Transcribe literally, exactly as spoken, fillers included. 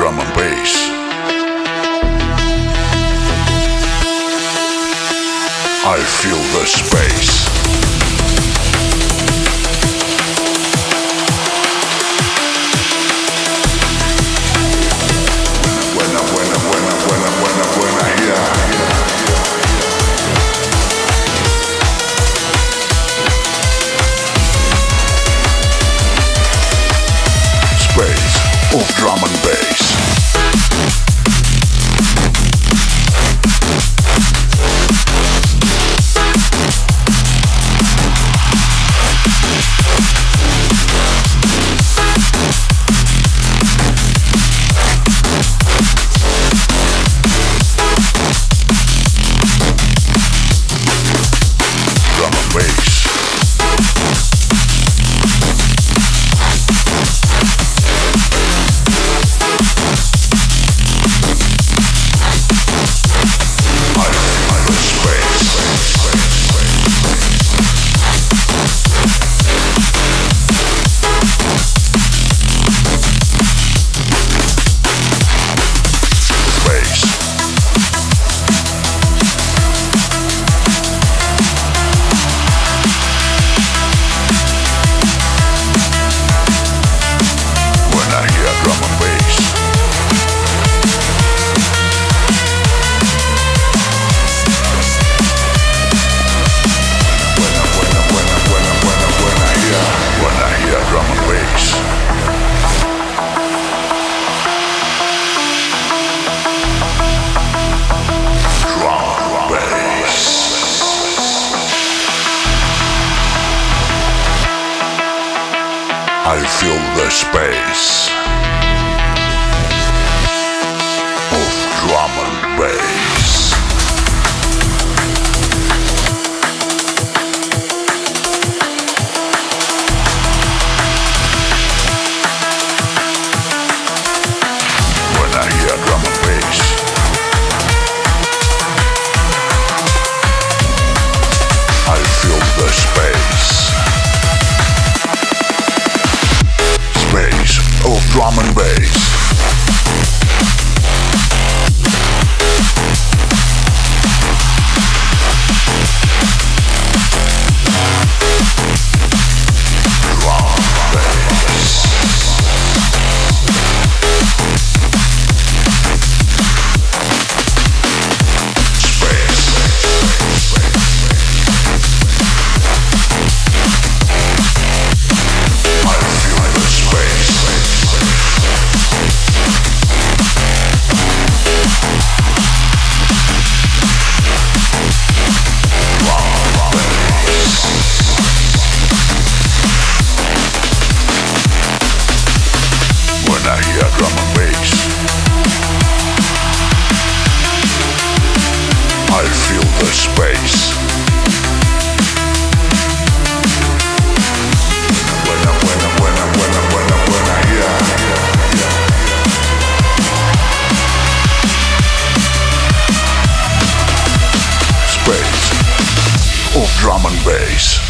drum and bass. I feel the space. Buena, buena, buena, buena, buena, buena, yeah. Space of drum and bass. Drum and bass. I feel the space of drum and bass. When I hear drum and bass, I feel the space. Space of drum and bass. I hear drum and bass, I feel the space. Buena, buena, buena, buena, buena, buena, yeah. Space of drum and bass.